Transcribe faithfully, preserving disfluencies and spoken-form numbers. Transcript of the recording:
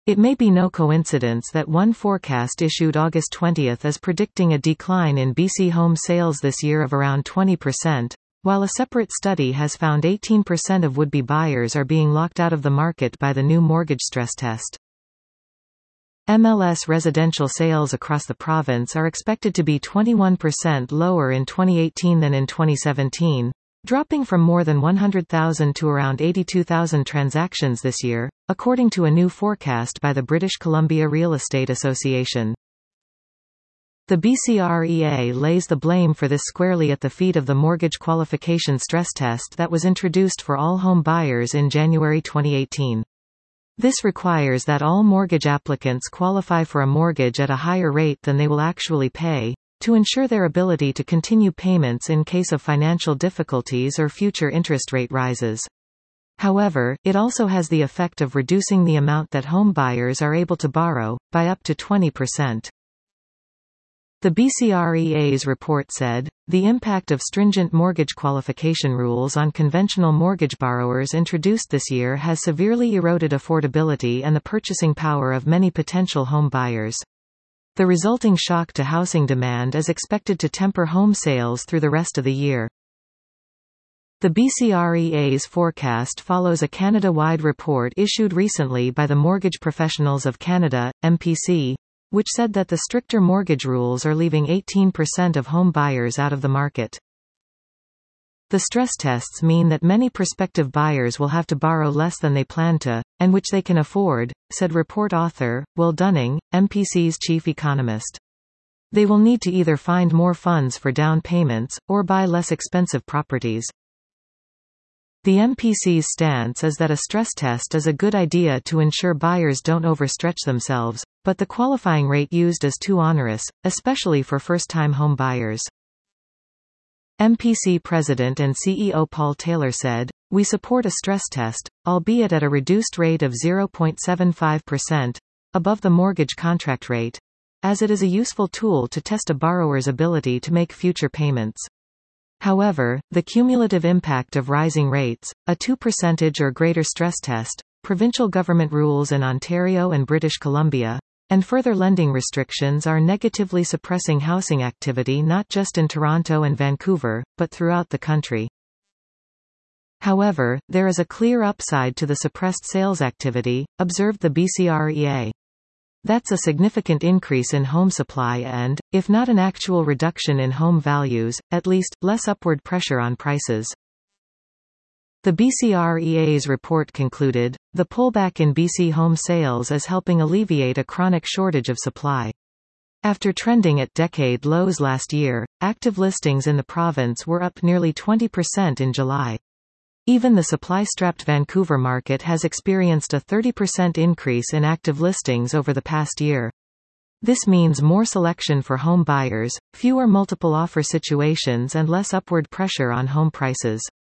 It may be no coincidence that one forecast issued August twentieth is predicting a decline in B C home sales this year of around twenty percent, while a separate study has found eighteen percent of would-be buyers are being locked out of the market by the new mortgage stress test. M L S residential sales across the province are expected to be twenty-one percent lower in twenty eighteen than in twenty seventeen, dropping from more than one hundred thousand to around eighty-two thousand transactions this year, according to a new forecast by the British Columbia Real Estate Association. The B C R E A lays the blame for this squarely at the feet of the mortgage qualification stress test that was introduced for all home buyers in January twenty eighteen. This requires that all mortgage applicants qualify for a mortgage at a higher rate than they will actually pay, to ensure their ability to continue payments in case of financial difficulties or future interest rate rises. However, it also has the effect of reducing the amount that home buyers are able to borrow, by up to twenty percent. The B C R E A's report said, the impact of stringent mortgage qualification rules on conventional mortgage borrowers introduced this year has severely eroded affordability and the purchasing power of many potential home buyers. The resulting shock to housing demand is expected to temper home sales through the rest of the year. The B C R E A's forecast follows a Canada-wide report issued recently by the Mortgage Professionals of Canada, M P C, which said that the stricter mortgage rules are leaving eighteen percent of home buyers out of the market. The stress tests mean that many prospective buyers will have to borrow less than they plan to, and which they can afford, said report author, Will Dunning, M P C's chief economist. They will need to either find more funds for down payments, or buy less expensive properties. The M P C's stance is that a stress test is a good idea to ensure buyers don't overstretch themselves, but the qualifying rate used is too onerous, especially for first-time home buyers. M P C President and C E O Paul Taylor said, "We support a stress test, albeit at a reduced rate of zero point seven five percent, above the mortgage contract rate, as it is a useful tool to test a borrower's ability to make future payments." However, the cumulative impact of rising rates, a two percent or greater stress test, provincial government rules in Ontario and British Columbia, and further lending restrictions are negatively suppressing housing activity not just in Toronto and Vancouver, but throughout the country. However, there is a clear upside to the suppressed sales activity, observed the B C R E A. That's a significant increase in home supply and, if not an actual reduction in home values, at least, less upward pressure on prices. The B C R E A's report concluded, the pullback in B C home sales is helping alleviate a chronic shortage of supply. After trending at decade lows last year, active listings in the province were up nearly twenty percent in July. Even the supply-strapped Vancouver market has experienced a thirty percent increase in active listings over the past year. This means more selection for home buyers, fewer multiple offer situations and less upward pressure on home prices.